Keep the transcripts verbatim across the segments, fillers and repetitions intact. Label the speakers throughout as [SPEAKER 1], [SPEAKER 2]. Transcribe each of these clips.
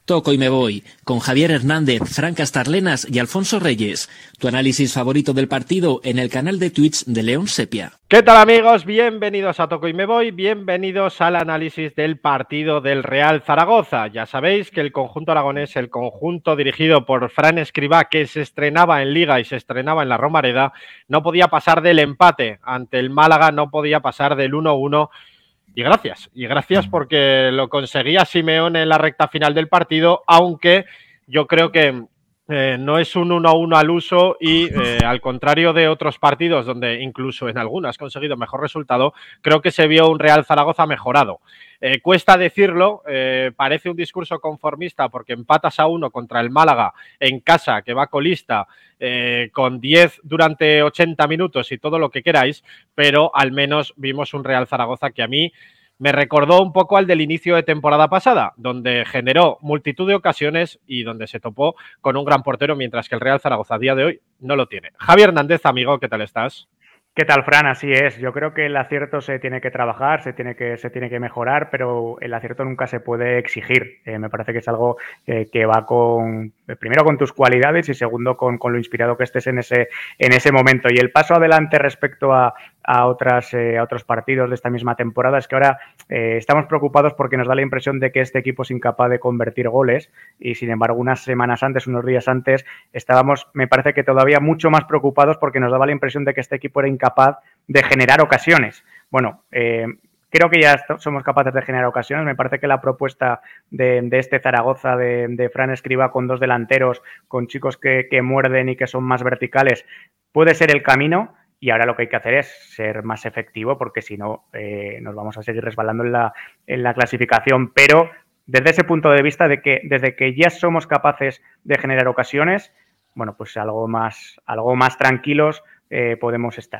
[SPEAKER 1] Toco y me voy, con Javier Hernández, Fran Castarlenas y Alfonso Reyes. Tu análisis favorito del partido en el canal de Twitch de León Sepia.
[SPEAKER 2] ¿Qué tal, amigos? Bienvenidos a Toco y me voy, bienvenidos al análisis del partido del Real Zaragoza. Ya sabéis que el conjunto aragonés, el conjunto dirigido por Fran Escribá, que se estrenaba en Liga y se estrenaba en la Romareda, no podía pasar del empate ante el Málaga, no podía pasar del uno uno. Y gracias, y gracias porque lo conseguía Simeone en la recta final del partido, aunque yo creo que eh, no es un uno uno al uso y eh, al contrario de otros partidos donde incluso en algunos has conseguido mejor resultado, creo que se vio un Real Zaragoza mejorado. Eh, cuesta decirlo, eh, parece un discurso conformista porque empatas a uno contra el Málaga en casa, que va colista, eh, con diez durante ochenta minutos y todo lo que queráis, pero al menos vimos un Real Zaragoza que a mí me recordó un poco al del inicio de temporada pasada, donde generó multitud de ocasiones y donde se topó con un gran portero, mientras que el Real Zaragoza a día de hoy no lo tiene. Javier Hernández, amigo, ¿qué tal estás?
[SPEAKER 3] ¿Qué tal, Fran? Así es. Yo creo que el acierto se tiene que trabajar, se tiene que, se tiene que mejorar, pero el acierto nunca se puede exigir. Eh, me parece que es algo eh, que va con, primero, con tus cualidades y segundo, con, con lo inspirado que estés en ese, en ese momento. Y el paso adelante respecto a, a, otras, eh, a otros partidos de esta misma temporada es que ahora eh, estamos preocupados porque nos da la impresión de que este equipo es incapaz de convertir goles y, sin embargo, unas semanas antes, unos días antes, estábamos, me parece que todavía mucho más preocupados porque nos daba la impresión de que este equipo era incapaz capaz de generar ocasiones. Bueno, eh, creo que ya somos capaces de generar ocasiones. Me parece que la propuesta de, de este Zaragoza de, de Fran Escribá con dos delanteros, con chicos que, que muerden y que son más verticales, puede ser el camino. Y ahora lo que hay que hacer es ser más efectivo porque si no eh, nos vamos a seguir resbalando en la, en la clasificación. Pero desde ese punto de vista de que desde que ya somos capaces de generar ocasiones, bueno, pues algo más, algo más tranquilos eh, podemos estar.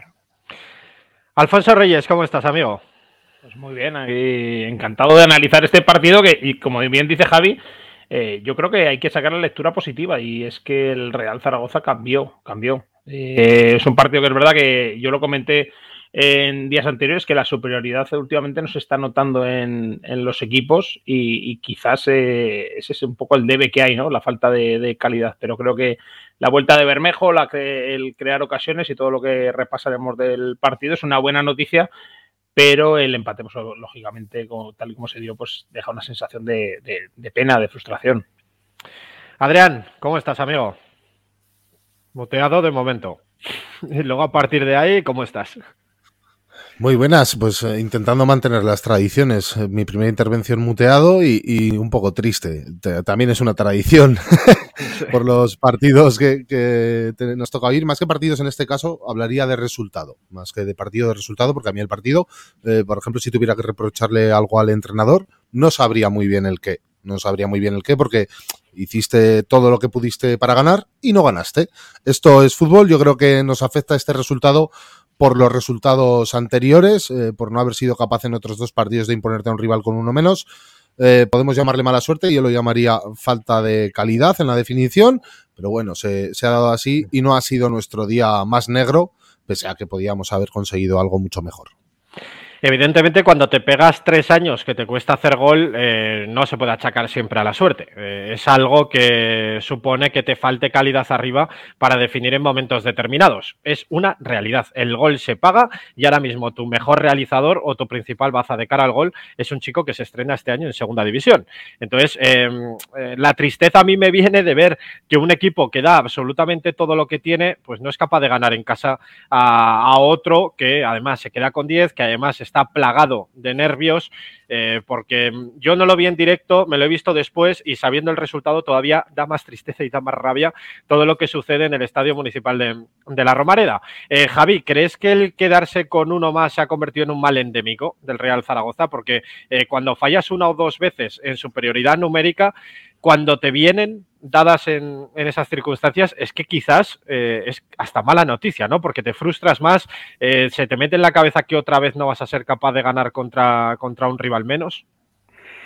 [SPEAKER 2] Alfonso Reyes, ¿cómo estás, amigo?
[SPEAKER 4] Pues muy bien, aquí encantado de analizar este partido que, y como bien dice Javi, eh, yo creo que hay que sacar la lectura positiva y es que el Real Zaragoza cambió, cambió. Eh, es un partido que es verdad que yo lo comenté en días anteriores, que la superioridad últimamente no se está notando en, en los equipos y, y quizás eh, ese es un poco el debe que hay, ¿no? La falta de, de calidad, pero creo que la vuelta de Bermejo, la, el crear ocasiones y todo lo que repasaremos del partido es una buena noticia, pero el empate, pues, lógicamente, como, tal y como se dio, pues deja una sensación de, de, de pena, de frustración.
[SPEAKER 2] Adrián, ¿cómo estás, amigo? Muteado de momento. Y luego a partir de ahí, ¿cómo estás?
[SPEAKER 5] Muy buenas, pues eh, intentando mantener las tradiciones. Mi primera intervención muteado y, y un poco triste. T- también es una tradición por los partidos que, que te, nos toca oír. Más que partidos en este caso, hablaría de resultado, más que de partido de resultado, porque a mí el partido, eh, por ejemplo, si tuviera que reprocharle algo al entrenador, no sabría muy bien el qué. No sabría muy bien el qué, porque hiciste todo lo que pudiste para ganar y no ganaste. Esto es fútbol, yo creo que nos afecta este resultado por los resultados anteriores, eh, por no haber sido capaz en otros dos partidos de imponerte a un rival con uno menos. Eh, podemos llamarle mala suerte, yo lo llamaría falta de calidad en la definición, pero bueno, se, se ha dado así y no ha sido nuestro día más negro, pese a que podíamos haber conseguido algo mucho mejor.
[SPEAKER 2] Evidentemente, cuando te pegas tres años que te cuesta hacer gol, eh, no se puede achacar siempre a la suerte. Eh, es algo que supone que te falte calidad arriba para definir en momentos determinados. Es una realidad. El gol se paga y ahora mismo tu mejor realizador o tu principal baza de cara al gol es un chico que se estrena este año en segunda división. Entonces, eh, eh, la tristeza a mí me viene de ver que un equipo que da absolutamente todo lo que tiene, pues no es capaz de ganar en casa a, a otro que además se queda con diez, que además está plagado de nervios, eh, porque yo no lo vi en directo, me lo he visto después y sabiendo el resultado todavía da más tristeza y da más rabia todo lo que sucede en el Estadio Municipal de, de la Romareda. Eh, Javi, ¿crees que el quedarse con uno más se ha convertido en un mal endémico del Real Zaragoza? Porque eh, cuando fallas una o dos veces en superioridad numérica, cuando te vienen dadas en, en esas circunstancias, es que quizás eh, es hasta mala noticia, ¿no? Porque te frustras más, eh, se te mete en la cabeza que otra vez no vas a ser capaz de ganar contra, contra un rival menos.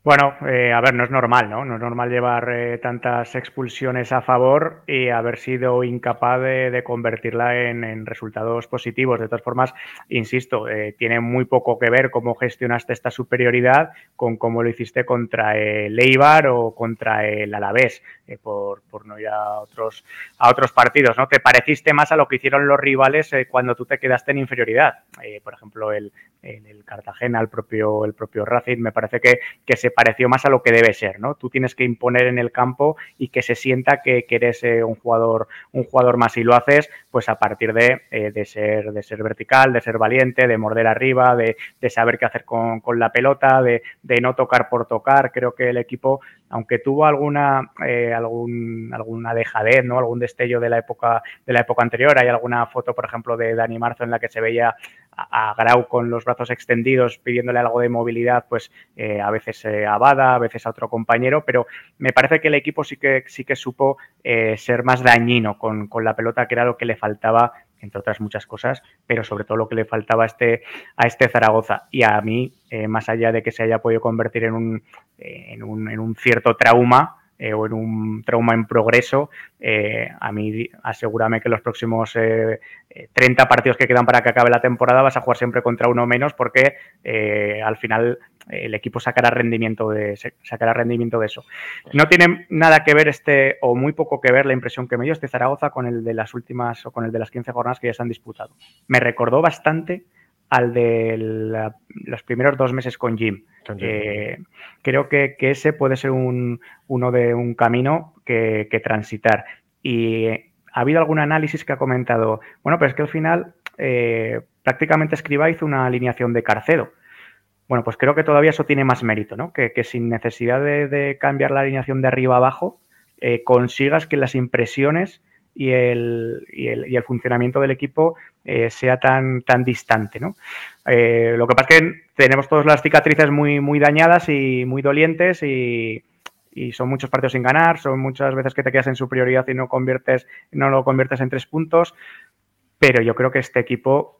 [SPEAKER 3] Bueno, eh, a ver, no es normal, ¿no? No es normal llevar eh, tantas expulsiones a favor y haber sido incapaz de, de convertirla en, en resultados positivos. De todas formas, insisto, eh, tiene muy poco que ver cómo gestionaste esta superioridad con cómo lo hiciste contra el Eibar o contra el Alavés, eh, por, por no ir a otros, a otros partidos, ¿no? Te pareciste más a lo que hicieron los rivales eh, cuando tú te quedaste en inferioridad. Eh, por ejemplo, el, el, el Cartagena, el propio, el propio Racing, me parece que, que se pareció más a lo que debe ser, ¿no? Tú tienes que imponer en el campo y que se sienta que, que eres eh, un jugador un jugador más, y lo haces pues a partir de, eh, de ser de ser vertical, de ser valiente, de morder arriba, de, de saber qué hacer con, con la pelota, de, de no tocar por tocar. Creo que el equipo, aunque tuvo alguna eh, algún alguna dejadez, ¿no? Algún destello de la época de la época anterior, hay alguna foto, por ejemplo, de Dani Marzo en la que se veía a, a Grau con los brazos extendidos pidiéndole algo de movilidad, pues eh, a veces eh, a Bada, a veces a otro compañero, pero me parece que el equipo sí que sí que supo eh, ser más dañino con, con la pelota, que era lo que le faltaba, entre otras muchas cosas, pero sobre todo lo que le faltaba a este, a este Zaragoza. Y a mí, eh, más allá de que se haya podido convertir en un, eh, en un, en un cierto trauma, Eh, o en un trauma en progreso, eh, a mí asegúrame que los próximos eh, treinta partidos que quedan para que acabe la temporada vas a jugar siempre contra uno menos, porque eh, al final eh, el equipo sacará rendimiento de sacará rendimiento de eso. No tiene nada que ver este, o muy poco que ver, la impresión que me dio este Zaragoza con el de las últimas o con el de las quince jornadas que ya se han disputado. Me recordó bastante al de la, los primeros dos meses con Jim. Eh, creo que, que ese puede ser un, uno de un camino que, que transitar. Y ha habido algún análisis que ha comentado, bueno, pero es que al final eh, prácticamente Escribá hizo una alineación de Carcedo. Bueno, pues creo que todavía eso tiene más mérito, ¿no? Que, que sin necesidad de, de cambiar la alineación de arriba a abajo, eh, consigas que las impresiones y el, y el, y el funcionamiento del equipo eh, sea tan, tan distante, ¿no? Eh, lo que pasa es que tenemos todas las cicatrices muy, muy dañadas y muy dolientes, y, y son muchos partidos sin ganar, son muchas veces que te quedas en superioridad y no conviertes, no lo conviertes en tres puntos, pero yo creo que este equipo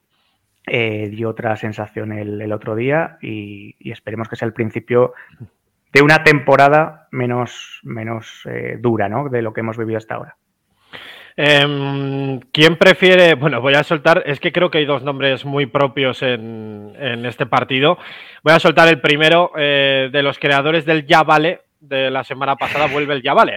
[SPEAKER 3] eh, dio otra sensación el, el otro día, y, y esperemos que sea el principio de una temporada menos, menos eh, dura, ¿no? De lo que hemos vivido hasta ahora.
[SPEAKER 2] Eh, ¿Quién prefiere? Bueno, voy a soltar, es que creo que hay dos nombres muy propios en, en este partido. Voy a soltar el primero, eh, de los creadores del Ya Vale, de la semana pasada, vuelve el Ya Vale.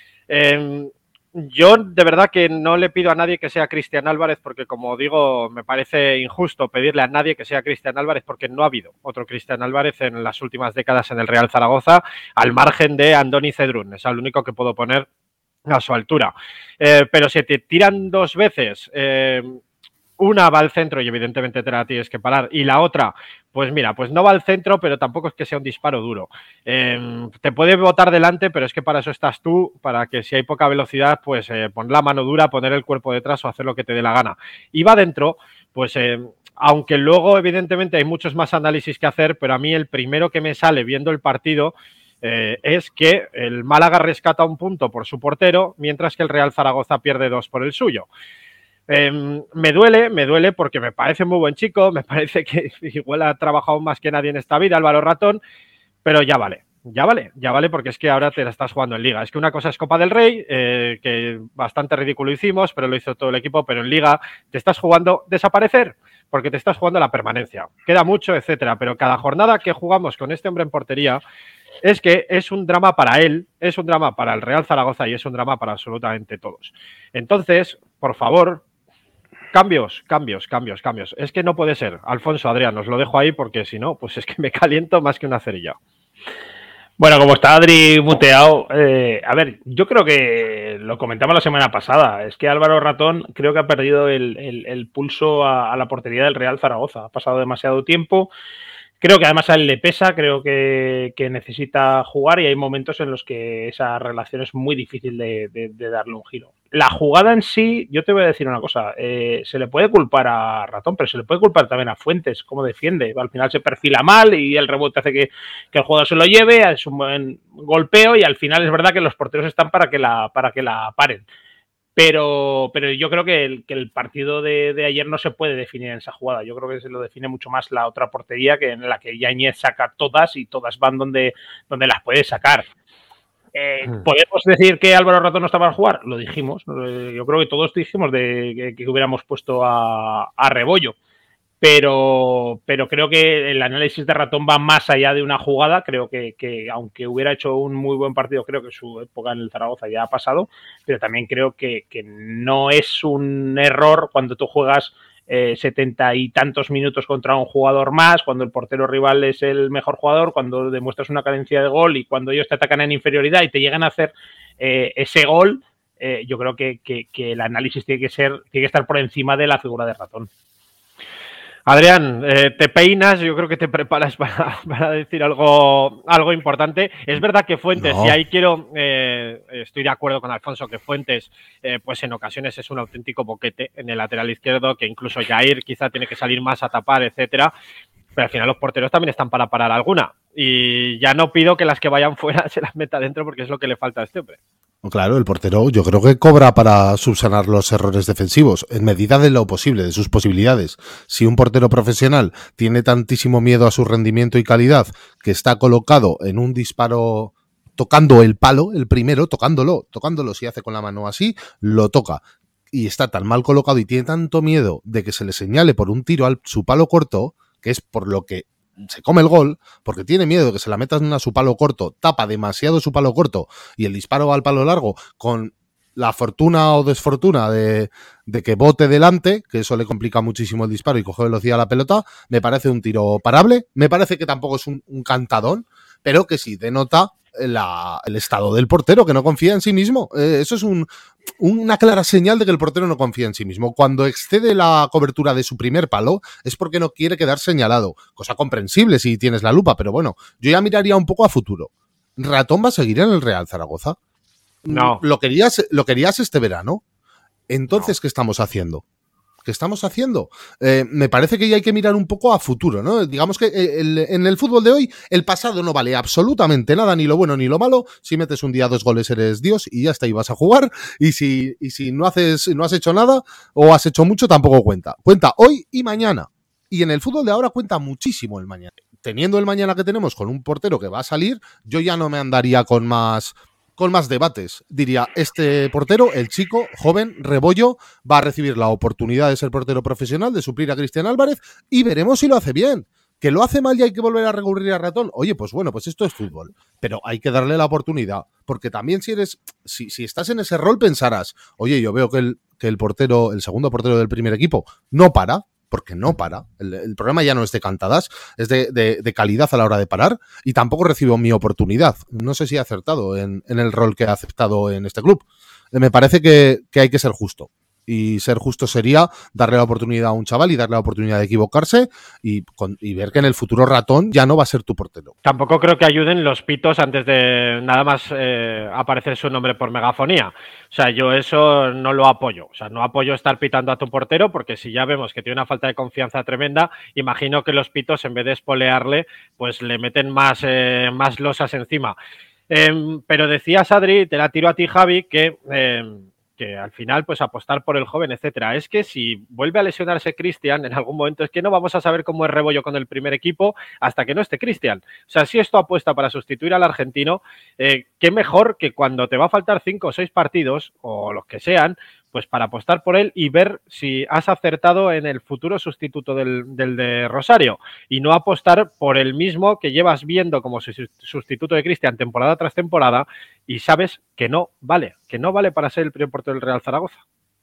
[SPEAKER 2] Eh, yo de verdad que no le pido a nadie que sea Cristian Álvarez, porque como digo, me parece injusto pedirle a nadie que sea Cristian Álvarez, porque no ha habido otro Cristian Álvarez en las últimas décadas en el Real Zaragoza, al margen de Andoni Cedrún. Es el único que puedo poner a su altura. Eh, pero si te tiran dos veces, eh, una va al centro y evidentemente te la tienes que parar, y la otra, pues mira, pues no va al centro, pero tampoco es que sea un disparo duro. Eh, te puede botar delante, pero es que para eso estás tú, para que si hay poca velocidad, pues eh, poner la mano dura, poner el cuerpo detrás o hacer lo que te dé la gana. Y va dentro, pues eh, aunque luego evidentemente hay muchos más análisis que hacer, pero a mí el primero que me sale viendo el partido Eh, es que el Málaga rescata un punto por su portero, mientras que el Real Zaragoza pierde dos por el suyo. Eh, me duele, me duele porque me parece muy buen chico, me parece que igual ha trabajado más que nadie en esta vida, Álvaro Ratón, pero ya vale, ya vale, ya vale, porque es que ahora te la estás jugando en Liga. Es que una cosa es Copa del Rey, eh, que bastante ridículo hicimos, pero lo hizo todo el equipo, pero en Liga te estás jugando desaparecer, porque te estás jugando la permanencia. Queda mucho, etcétera, pero cada jornada que jugamos con este hombre en portería es que es un drama para él, es un drama para el Real Zaragoza y es un drama para absolutamente todos. Entonces, por favor, cambios, cambios, cambios, cambios. Es que no puede ser. Alfonso, Adrián, os lo dejo ahí porque si no, pues es que me caliento más que una cerilla.
[SPEAKER 4] Bueno, como está Adri muteado, eh, a ver, yo creo que lo comentamos la semana pasada, es que Álvaro Ratón creo que ha perdido el, el, el pulso a, a la portería del Real Zaragoza. Ha pasado demasiado tiempo. Creo que además a él le pesa, creo que, que necesita jugar, y hay momentos en los que esa relación es muy difícil de, de, de darle un giro. La jugada en sí, yo te voy a decir una cosa, eh, se le puede culpar a Ratón, pero se le puede culpar también a Fuentes, cómo defiende. Al final se perfila mal y el rebote hace que, que el jugador se lo lleve, es un buen golpeo, y al final es verdad que los porteros están para que la, para que la paren. Pero, pero yo creo que el, que el partido de, de ayer no se puede definir en esa jugada. Yo creo que se lo define mucho más la otra portería, que en la que Yáñez saca todas y todas van donde, donde las puede sacar. Eh, ¿Podemos decir que Álvaro Ratón no estaba a jugar? Lo dijimos. Yo creo que todos dijimos de que, que hubiéramos puesto a, a Rebollo. Pero, pero creo que el análisis de Ratón va más allá de una jugada. Creo que, que aunque hubiera hecho un muy buen partido, creo que su época en el Zaragoza ya ha pasado, pero también creo que, que no es un error cuando tú juegas eh, setenta y tantos minutos contra un jugador más, cuando el portero rival es el mejor jugador, cuando demuestras una carencia de gol y cuando ellos te atacan en inferioridad y te llegan a hacer eh, ese gol. Eh, yo creo que, que, que el análisis tiene que ser, tiene que estar por encima de la figura de Ratón.
[SPEAKER 2] Adrián, eh, te peinas, yo creo que te preparas para, para decir algo, algo importante. Es verdad que Fuentes, no. y ahí quiero, eh, estoy de acuerdo con Alfonso, que Fuentes, eh, pues en ocasiones es un auténtico boquete en el lateral izquierdo, que incluso Jair quizá tiene que salir más a tapar, etcétera. Pero al final los porteros también están para parar alguna. Y ya no pido que las que vayan fuera se las meta dentro, porque es lo que le falta a este hombre.
[SPEAKER 5] Claro, el portero yo creo que cobra para subsanar los errores defensivos, en medida de lo posible, de sus posibilidades. Si un portero profesional tiene tantísimo miedo a su rendimiento y calidad que está colocado en un disparo tocando el palo, el primero, tocándolo, tocándolo, si hace con la mano así, lo toca. Y está tan mal colocado y tiene tanto miedo de que se le señale por un tiro a su palo corto, que es por lo que se come el gol, porque tiene miedo de que se la metan a su palo corto, tapa demasiado su palo corto y el disparo va al palo largo con la fortuna o desfortuna de, de que bote delante, que eso le complica muchísimo el disparo y coge velocidad a la pelota. Me parece un tiro parable, me parece que tampoco es un, un cantadón, pero que sí denota la, el estado del portero, que no confía en sí mismo. Eh, eso es un, una clara señal de que el portero no confía en sí mismo. Cuando excede la cobertura de su primer palo es porque no quiere quedar señalado, cosa comprensible si tienes la lupa, pero bueno, yo ya miraría un poco a futuro. ¿Ratón va a seguir en el Real Zaragoza?
[SPEAKER 2] No.
[SPEAKER 5] Lo querías, lo querías este verano. Entonces, no. ¿Qué estamos haciendo? ¿Qué estamos haciendo? Eh, me parece que ya hay que mirar un poco a futuro, ¿no? Digamos que el, en el fútbol de hoy el pasado no vale absolutamente nada, ni lo bueno ni lo malo. Si metes un día dos goles eres Dios y ya está, y vas a jugar. Y si, y si no haces, no has hecho nada o has hecho mucho, tampoco cuenta. Cuenta hoy y mañana. Y en el fútbol de ahora cuenta muchísimo el mañana. Teniendo el mañana que tenemos con un portero que va a salir, yo ya no me andaría con más... con más debates. Diría, este portero, el chico, joven, Rebollo, va a recibir la oportunidad de ser portero profesional, de suplir a Cristian Álvarez, y veremos si lo hace bien. Que lo hace mal y hay que volver a recurrir a Ratón. Oye, pues bueno, pues esto es fútbol. Pero hay que darle la oportunidad. Porque también si eres, si, si estás en ese rol pensarás, oye, yo veo que el, que el portero, el segundo portero del primer equipo, no para. Porque no para. El, el problema ya no es de cantadas, es de, de, de calidad a la hora de parar, y tampoco recibo mi oportunidad. No sé si he acertado en, en el rol que ha aceptado en este club. Me parece que, que hay que ser justo. Y ser justo sería darle la oportunidad a un chaval y darle la oportunidad de equivocarse y, con, y ver que en el futuro Ratón ya no va a ser tu portero.
[SPEAKER 2] Tampoco creo que ayuden los pitos antes de nada más eh, aparecer su nombre por megafonía. O sea, yo eso no lo apoyo. O sea, no apoyo estar pitando a tu portero, porque si ya vemos que tiene una falta de confianza tremenda, imagino que los pitos, en vez de espolearle, pues le meten más, eh, más losas encima. Eh, pero decías, Adri, te la tiro a ti, Javi, que... Eh, que al final, pues apostar por el joven, etcétera. Es que si vuelve a lesionarse Cristian en algún momento, es que no vamos a saber cómo es Rebollo con el primer equipo hasta que no esté Cristian. O sea, si esto apuesta para sustituir al argentino, eh, qué mejor que cuando te va a faltar cinco o seis partidos, o los que sean, pues para apostar por él y ver si has acertado en el futuro sustituto del, del de Rosario, y no apostar por el mismo que llevas viendo como sustituto de Cristian temporada tras temporada y sabes que no vale, que no vale para ser el primer portero del Real Zaragoza.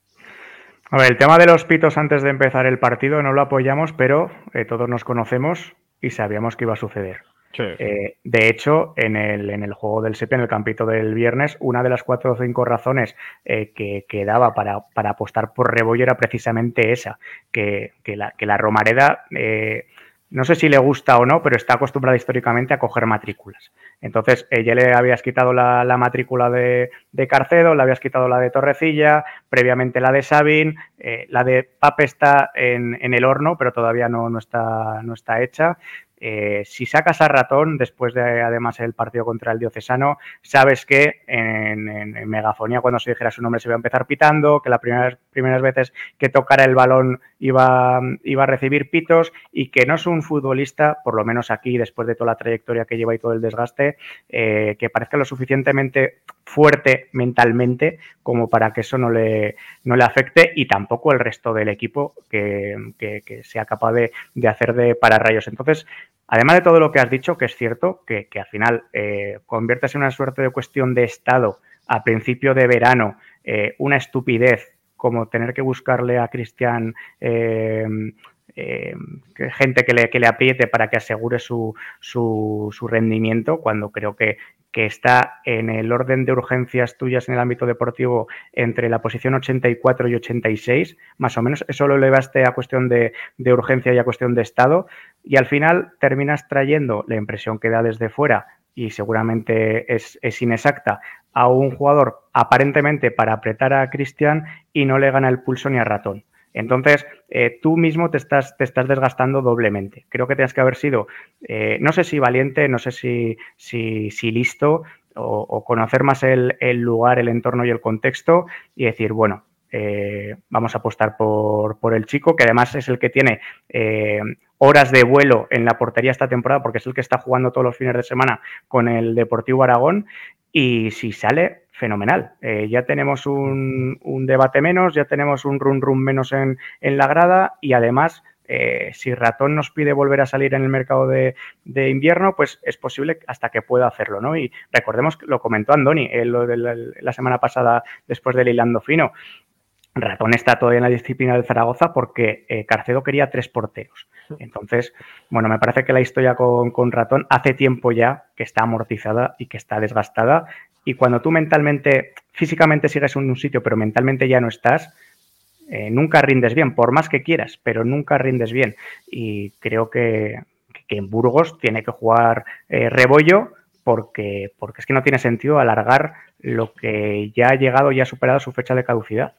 [SPEAKER 3] A ver, el tema de los pitos antes de empezar el partido no lo apoyamos, pero eh, todos nos conocemos y sabíamos que iba a suceder.
[SPEAKER 2] Sí.
[SPEAKER 3] Eh, de hecho, en el, en el juego del Sepia, en el campito del viernes, una de las cuatro o cinco razones eh, que, que daba para, para apostar por Rebollo era precisamente esa, que, que, la, que la Romareda, eh, no sé si le gusta o no, pero está acostumbrada históricamente a coger matrículas. Entonces, eh, ya le habías quitado la, la matrícula de, de Carcedo, le habías quitado la de Torrecilla, previamente la de Sabin, eh, la de Pape está en, en el horno, pero todavía no, no, está, no está hecha. Eh, si sacas a Ratón después de además el partido contra el Diocesano, sabes que en, en, en megafonía cuando se dijera su nombre se iba a empezar pitando, que las primeras, primeras veces que tocara el balón iba, iba a recibir pitos y que no es un futbolista, por lo menos aquí después de toda la trayectoria que lleva y todo el desgaste, eh, que parezca lo suficientemente fuerte mentalmente como para que eso no le, no le afecte y tampoco el resto del equipo que, que, que sea capaz de, de hacer de pararrayos. Entonces, además de todo lo que has dicho, que es cierto, que, que al final eh, conviertes en una suerte de cuestión de estado a principio de verano, eh, una estupidez como tener que buscarle a Cristian eh, eh, gente que le, que le apriete para que asegure su, su, su rendimiento, cuando creo que que está en el orden de urgencias tuyas en el ámbito deportivo entre la posición ochenta y cuatro y ochenta y seis, más o menos. Eso lo elevaste a cuestión de, de urgencia y a cuestión de estado, y al final terminas trayendo la impresión que da desde fuera, y seguramente es, es inexacta, a un jugador aparentemente para apretar a Cristian y no le gana el pulso ni a Ratón. Entonces, eh, tú mismo te estás, te estás desgastando doblemente. Creo que tienes que haber sido, eh, no sé si valiente, no sé si, si, si listo, o, o conocer más el, el lugar, el entorno y el contexto y decir, bueno, eh, vamos a apostar por, por el chico, que además es el que tiene eh, horas de vuelo en la portería esta temporada, porque es el que está jugando todos los fines de semana con el Deportivo Aragón, y si sale, fenomenal. Eh, ya tenemos un, un debate menos, ya tenemos un run run menos en, en la grada, y además, eh, si Ratón nos pide volver a salir en el mercado de, de invierno, pues es posible hasta que pueda hacerlo, ¿no? Y recordemos que lo comentó Andoni eh, lo de la, la semana pasada después del Hilando Fino. Ratón está todavía en la disciplina del Zaragoza porque eh, Carcedo quería tres porteros. Entonces, bueno, me parece que la historia con, con Ratón hace tiempo ya que está amortizada y que está desgastada. Y cuando tú mentalmente, físicamente sigues en un sitio, pero mentalmente ya no estás, eh, nunca rindes bien, por más que quieras, pero nunca rindes bien. Y creo que, que en Burgos tiene que jugar eh, Rebollo porque, porque es que no tiene sentido alargar lo que ya ha llegado y ha superado su fecha de caducidad.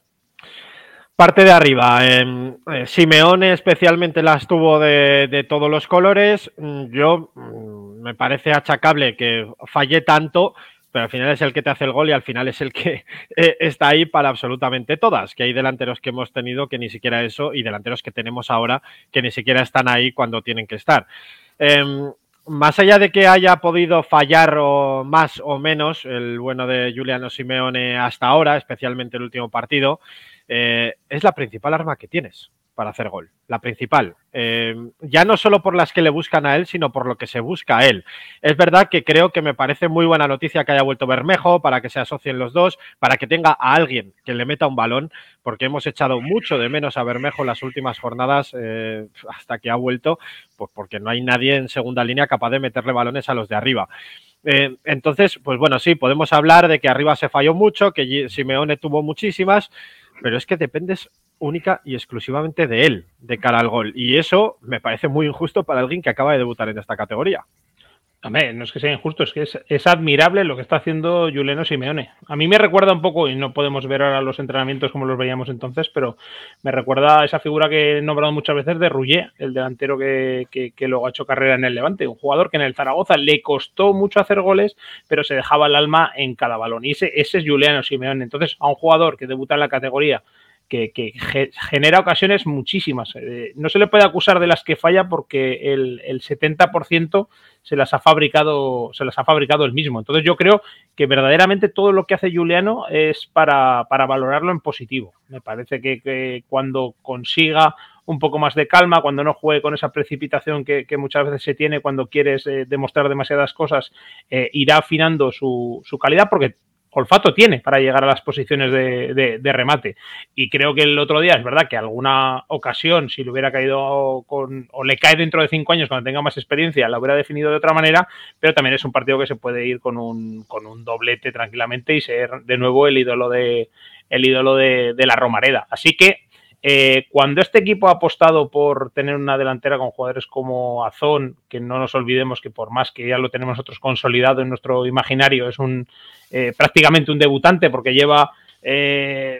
[SPEAKER 2] Parte de arriba, eh, eh, Simeone especialmente las tuvo de, de todos los colores. Yo mm, me parece achacable que falle tanto, pero al final es el que te hace el gol y al final es el que eh, está ahí para absolutamente todas, que hay delanteros que hemos tenido que ni siquiera eso, y delanteros que tenemos ahora que ni siquiera están ahí cuando tienen que estar. Eh, más allá de que haya podido fallar o más o menos el bueno de Giuliano Simeone hasta ahora, especialmente el último partido, Eh, es la principal arma que tienes para hacer gol, la principal. Eh, ya no solo por las que le buscan a él, sino por lo que se busca a él. Es verdad que creo que me parece muy buena noticia que haya vuelto Bermejo, para que se asocien los dos, para que tenga a alguien que le meta un balón, porque hemos echado mucho de menos a Bermejo en las últimas jornadas eh, hasta que ha vuelto, pues porque no hay nadie en segunda línea capaz de meterle balones a los de arriba. Eh, entonces, pues bueno, sí, podemos hablar de que arriba se falló mucho, que Simeone tuvo muchísimas, pero es que dependes única y exclusivamente de él, de cara al gol. Y eso me parece muy injusto para alguien que acaba de debutar en esta categoría.
[SPEAKER 4] Hombre, no es que sea injusto, es que es, es admirable lo que está haciendo Giuliano Simeone. A mí me recuerda un poco, y no podemos ver ahora los entrenamientos como los veíamos entonces, pero me recuerda a esa figura que he nombrado muchas veces de Rullé, el delantero que, que, que luego ha hecho carrera en el Levante. Un jugador que en el Zaragoza le costó mucho hacer goles, pero se dejaba el alma en cada balón. Y ese, ese es Giuliano Simeone. Entonces, a un jugador que debuta en la categoría, que, que genera ocasiones muchísimas. Eh, no se le puede acusar de las que falla porque el, el setenta por ciento se las ha fabricado, se las ha fabricado él mismo. Entonces yo creo que verdaderamente todo lo que hace Giuliano es para, para valorarlo en positivo. Me parece que, que cuando consiga un poco más de calma, cuando no juegue con esa precipitación que, que muchas veces se tiene cuando quieres eh, demostrar demasiadas cosas, eh, irá afinando su, su calidad, porque olfato tiene para llegar a las posiciones de, de, de remate. Y creo que el otro día es verdad que alguna ocasión, si le hubiera caído con, o le cae dentro de cinco años cuando tenga más experiencia, la hubiera definido de otra manera, pero también es un partido que se puede ir con un, con un doblete tranquilamente y ser de nuevo el ídolo de, el ídolo de, de la Romareda. Así que Eh, cuando este equipo ha apostado por tener una delantera con jugadores como Azón, que no nos olvidemos que por más que ya lo tenemos nosotros consolidado en nuestro imaginario, es un eh, prácticamente un debutante porque lleva eh,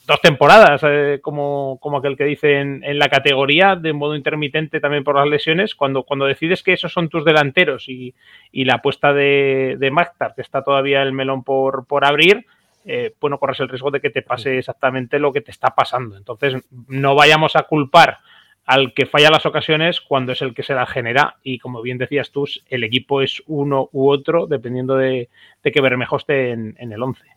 [SPEAKER 4] dos temporadas, eh, como, como aquel que dice en, en la categoría, de modo intermitente también por las lesiones, cuando, cuando decides que esos son tus delanteros y, y la apuesta de, de Maktar, que está todavía el melón por, por abrir, eh, bueno, corres el riesgo de que te pase exactamente lo que te está pasando. Entonces, no vayamos a culpar al que falla las ocasiones cuando es el que se la genera y, como bien decías tú, el equipo es uno u otro dependiendo de, de que Bermejo esté en, en el once.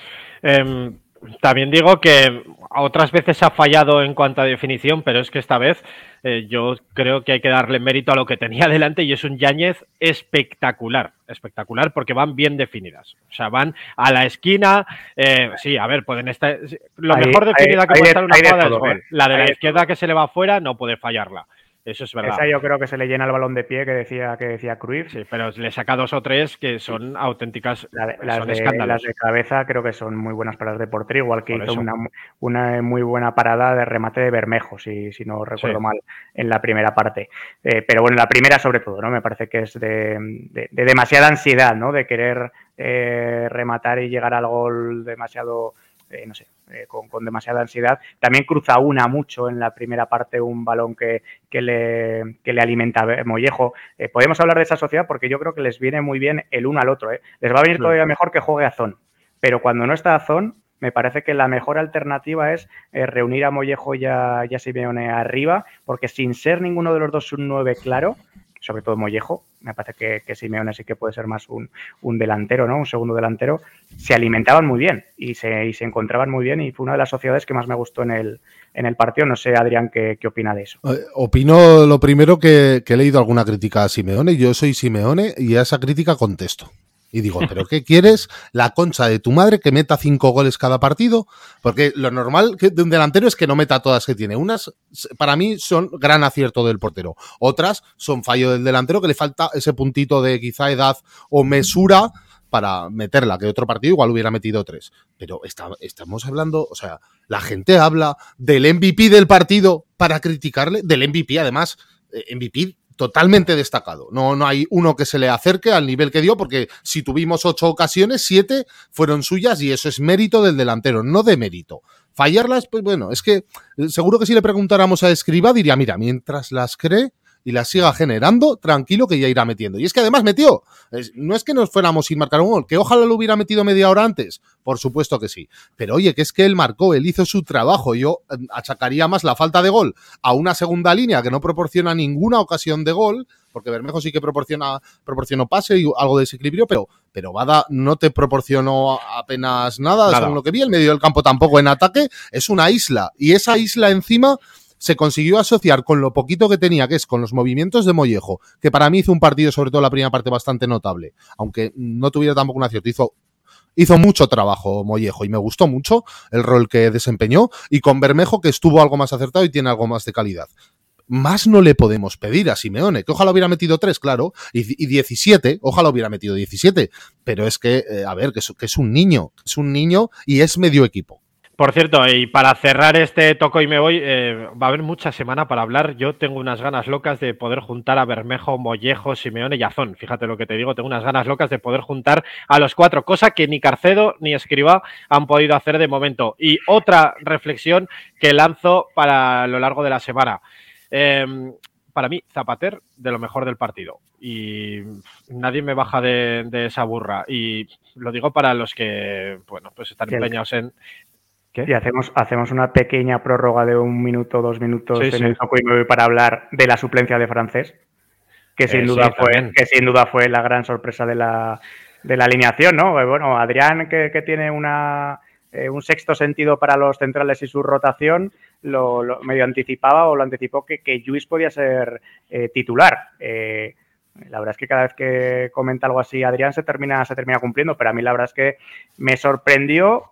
[SPEAKER 2] Eh, también digo que otras veces ha fallado en cuanto a definición, pero es que esta vez eh, yo creo que hay que darle mérito a lo que tenía delante y es un Yáñez espectacular, espectacular porque van bien definidas. O sea, van a la esquina, eh, sí, a ver, pueden estar... Lo
[SPEAKER 3] Hay-
[SPEAKER 2] mejor definida
[SPEAKER 3] hay-
[SPEAKER 2] que
[SPEAKER 3] hay
[SPEAKER 2] puede
[SPEAKER 3] de-
[SPEAKER 2] estar una
[SPEAKER 3] hay de
[SPEAKER 2] jugada es
[SPEAKER 3] todo,
[SPEAKER 2] gol.
[SPEAKER 3] ¿eh?
[SPEAKER 2] La de
[SPEAKER 3] Hay
[SPEAKER 2] la
[SPEAKER 3] de
[SPEAKER 2] izquierda
[SPEAKER 3] todo.
[SPEAKER 2] que se le va afuera no puede fallarla. Eso es verdad.
[SPEAKER 3] Esa yo creo que se le llena el balón de pie que decía que decía Cruyff.
[SPEAKER 2] Sí, pero le saca dos o tres que son auténticas,
[SPEAKER 3] La de- las,
[SPEAKER 2] son
[SPEAKER 3] de,
[SPEAKER 2] escándalos.
[SPEAKER 3] las de cabeza creo que son muy buenas paradas de portero, igual que
[SPEAKER 2] Por
[SPEAKER 3] hizo
[SPEAKER 2] eso.
[SPEAKER 3] una, una muy buena parada de remate de Bermejo, si, si no recuerdo
[SPEAKER 2] Sí.
[SPEAKER 3] mal, en la primera parte. Eh, pero bueno, la primera sobre todo, ¿no? Me parece que es de, de- de demasiada ansiedad, ¿no? De querer eh, rematar y llegar al gol demasiado, eh, no sé, eh, con, con demasiada ansiedad. También cruza una mucho en la primera parte, un balón que, que, le, que le alimenta a Mollejo. Eh, podemos hablar de esa sociedad porque yo creo que les viene muy bien el uno al otro, ¿eh? Les va a venir
[SPEAKER 2] Sí.
[SPEAKER 3] todavía mejor que juegue Azón. Pero cuando no está Azón, me parece que la mejor alternativa es eh, reunir a Mollejo y a, y a Simeone arriba, porque sin ser ninguno de los dos un nueve claro, sobre todo Mollejo, me parece que, que Simeone sí que puede ser más un, un delantero, ¿no? Un segundo delantero, se alimentaban muy bien y se, y se encontraban muy bien y fue una de las sociedades que más me gustó en el, en el partido. No sé, Adrián, ¿qué, qué opina de eso?
[SPEAKER 5] Eh, Opino lo primero que, que he leído alguna crítica a Simeone. Yo soy Simeone y a esa crítica contesto. Y digo, ¿pero qué quieres? La concha de tu madre que meta cinco goles cada partido. Porque lo normal de un delantero es que no meta todas que tiene. Unas, para mí, son gran acierto del portero. Otras son fallo del delantero que le falta ese puntito de quizá edad o mesura para meterla, que otro partido igual hubiera metido tres. Pero está, estamos hablando, o sea, la gente habla del M V P del partido para criticarle, del M V P además, eh, M V P totalmente destacado. No, no hay uno que se le acerque al nivel que dio, porque si tuvimos ocho ocasiones, siete fueron suyas y eso es mérito del delantero, no de mérito. Fallarlas, pues bueno, es que seguro que si le preguntáramos a Escribá diría, mira, mientras las cree y las siga generando, tranquilo que ya irá metiendo. Y es que además metió. No es que nos fuéramos sin marcar un gol, que ojalá lo hubiera metido media hora antes, por supuesto que sí. Pero oye, que es que él marcó, él hizo su trabajo. Yo achacaría más la falta de gol a una segunda línea que no proporciona ninguna ocasión de gol, porque Bermejo sí que proporciona proporcionó pase y algo de desequilibrio, pero, pero Bada no te proporcionó apenas nada, nada, según lo que vi. El medio del campo tampoco en ataque, es una isla. Y esa isla encima se consiguió asociar con lo poquito que tenía, que es con los movimientos de Mollejo, que para mí hizo un partido, sobre todo la primera parte, bastante notable, aunque no tuviera tampoco un acierto. Hizo, hizo mucho trabajo Mollejo y me gustó mucho el rol que desempeñó, y con Bermejo, que estuvo algo más acertado y tiene algo más de calidad. Más no le podemos pedir a Simeone, que ojalá hubiera metido tres, claro, y, y diecisiete, ojalá hubiera metido diecisiete, pero es que, eh, a ver, que es, que es un niño, es un niño y es medio equipo.
[SPEAKER 2] Por cierto, y para cerrar este toco y me voy, eh, va a haber mucha semana para hablar. Yo tengo unas ganas locas de poder juntar a Bermejo, Mollejo, Simeone y Azón. Fíjate lo que te digo, tengo unas ganas locas de poder juntar a los cuatro, cosa que ni Carcedo ni Escribá han podido hacer de momento. Y otra reflexión que lanzo para lo largo de la semana. Eh, para mí, Zapater, de lo mejor del partido. Y nadie me baja de, de esa burra. Y lo digo para los que, bueno, pues están
[SPEAKER 3] ¿Qué?
[SPEAKER 2] empeñados en... ¿Qué?
[SPEAKER 3] Y hacemos, hacemos una pequeña prórroga de un minuto, dos minutos
[SPEAKER 2] Sí,
[SPEAKER 3] en
[SPEAKER 2] sí.
[SPEAKER 3] el toco y me voy para hablar de la suplencia de Francés, que sin
[SPEAKER 2] Eh,
[SPEAKER 3] duda
[SPEAKER 2] sí,
[SPEAKER 3] fue,
[SPEAKER 2] también.
[SPEAKER 3] que sin duda fue la gran sorpresa de la, de la alineación, ¿no? Eh, Bueno, Adrián, que, que tiene una, eh, un sexto sentido para los centrales y su rotación, lo, lo medio anticipaba o lo anticipó que, que Lluís podía ser eh, titular. Eh, La verdad es que cada vez que comenta algo así Adrián se termina, se termina cumpliendo, pero a mí la verdad es que me sorprendió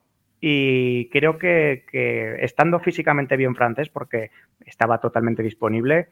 [SPEAKER 3] y creo que, que estando físicamente bien Francés, porque estaba totalmente disponible,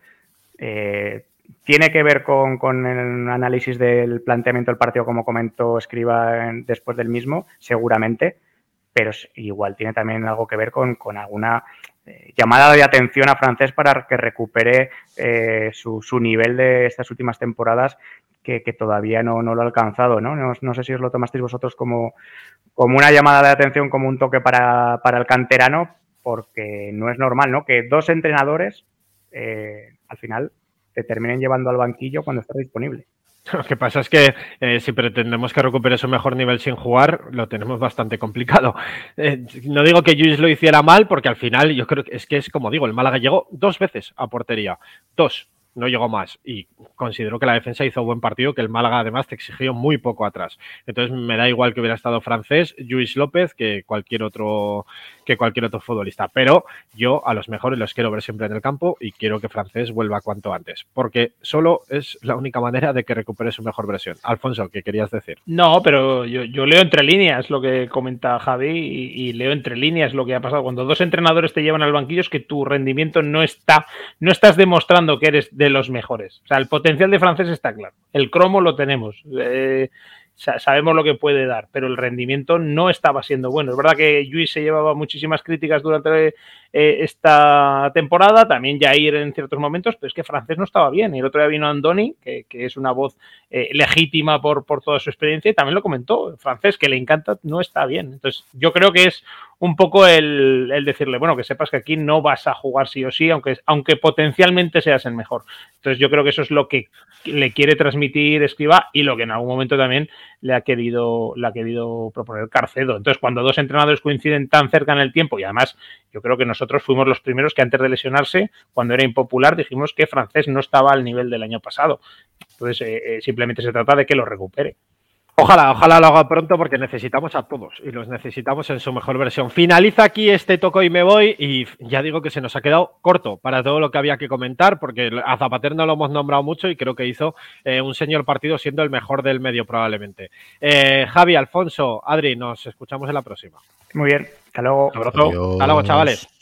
[SPEAKER 3] eh, tiene que ver con, con el análisis del planteamiento del partido, como comentó Escribá en, después del mismo, seguramente, pero igual tiene también algo que ver con, con alguna eh, llamada de atención a Francés para que recupere eh, su, su nivel de estas últimas temporadas que, que todavía no, no lo ha alcanzado, ¿no? ¿no? No sé si os lo tomasteis vosotros como, como una llamada de atención, como un toque para, para el canterano, porque no es normal, ¿no? Que dos entrenadores eh, al final te terminen llevando al banquillo cuando estás disponible.
[SPEAKER 2] Lo que pasa es que eh, si pretendemos que recupere su mejor nivel sin jugar, lo tenemos bastante complicado. Eh, no digo que Lluís lo hiciera mal, porque al final yo creo que es que es como digo, el Málaga llegó dos veces a portería, dos, no llegó más, y considero que la defensa hizo buen partido, que el Málaga además te exigió muy poco atrás. Entonces me da igual que hubiera estado Francés, Lluís López, que cualquier otro que cualquier otro futbolista, pero yo a los mejores los quiero ver siempre en el campo y quiero que Francés vuelva cuanto antes, porque solo es la única manera de que recupere su mejor versión. Alfonso, ¿qué querías decir?
[SPEAKER 4] No, pero yo, yo leo entre líneas lo que comenta Javi y, y leo entre líneas lo que ha pasado. Cuando dos entrenadores te llevan al banquillo es que tu rendimiento no está, no estás demostrando que eres de los mejores. O sea, el potencial de Francés está claro. El cromo lo tenemos. Eh, sabemos lo que puede dar, pero el rendimiento no estaba siendo bueno. Es verdad que Lluís se llevaba muchísimas críticas durante eh, esta temporada, también Jair en ciertos momentos, pero es que Francés no estaba bien. Y el otro día vino Andoni, que, que es una voz eh, legítima por, por toda su experiencia, y también lo comentó. Francés, que le encanta, no está bien. Entonces, yo creo que es un poco el, el decirle, bueno, que sepas que aquí no vas a jugar sí o sí, aunque, aunque potencialmente seas el mejor. Entonces, yo creo que eso es lo que le quiere transmitir Escribá y lo que en algún momento también le ha querido, le ha querido proponer Carcedo. Entonces, cuando dos entrenadores coinciden tan cerca en el tiempo, y además yo creo que nosotros fuimos los primeros que antes de lesionarse, cuando era impopular, dijimos que Francés no estaba al nivel del año pasado. Entonces, eh, eh, simplemente se trata de que lo recupere.
[SPEAKER 2] Ojalá, ojalá lo haga pronto porque necesitamos a todos y los necesitamos en su mejor versión. Finaliza aquí este toco y me voy y ya digo que se nos ha quedado corto para todo lo que había que comentar porque a Zapater no lo hemos nombrado mucho y creo que hizo eh, un señor partido siendo el mejor del medio probablemente. Eh, Javi, Alfonso, Adri, nos escuchamos en la próxima.
[SPEAKER 3] Muy bien, hasta luego.
[SPEAKER 2] Un abrazo. Hasta luego, chavales.